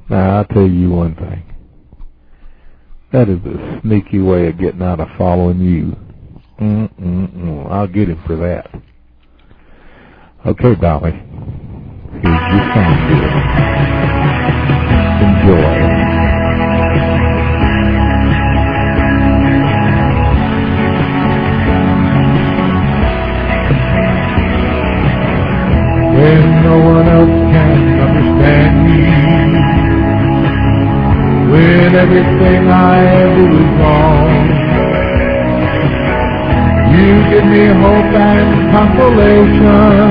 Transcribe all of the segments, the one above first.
Now, I'll tell you one thing. That is a sneaky way of getting out of following you. I'll get him for that. Okay, Dolly. Here's your song, dear. Enjoy. When no one else can understand me, when everything I do is wrong, you give me hope and consolation.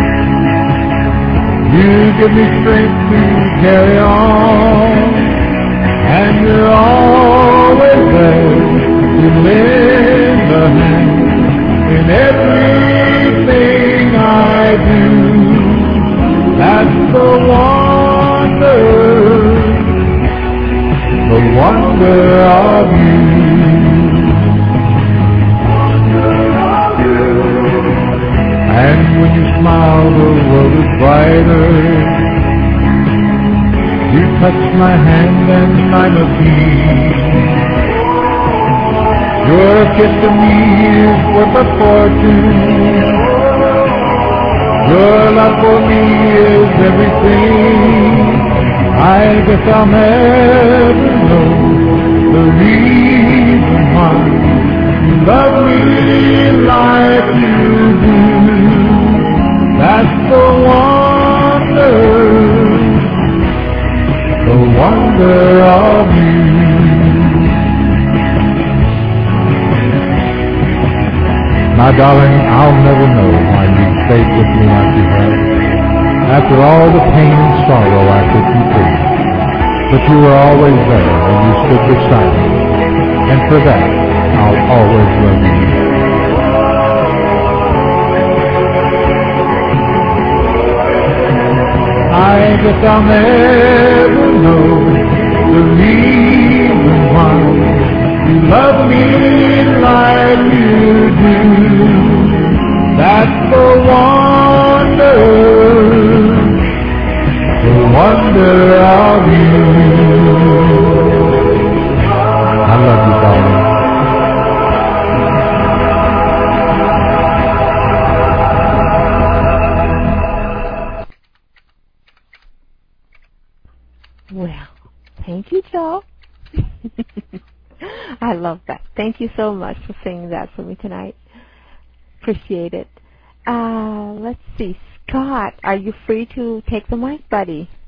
You give me strength to carry on, and you're always there to lend a hand in everything I do. That's the wonder of you. And when you smile, the world is brighter. You touch my hand and I'm a peace. Your kiss to me is worth a fortune. Your love for me is everything. I guess I'll never know the reason why you love me like you do. That's the wonder of you. My darling, I'll never know why you stayed with me like you have. After all the pain and sorrow I put you through. But you were always there and you stood beside me. And for that, I'll always love you. I guess I'll never know the reason why you love me like you do. That's the wonder of you. I love you, darling. Well, thank you, Joe. I love that. Thank you so much for singing that for me tonight. Appreciate it. Let's see. Scott, are you free to take the mic, buddy?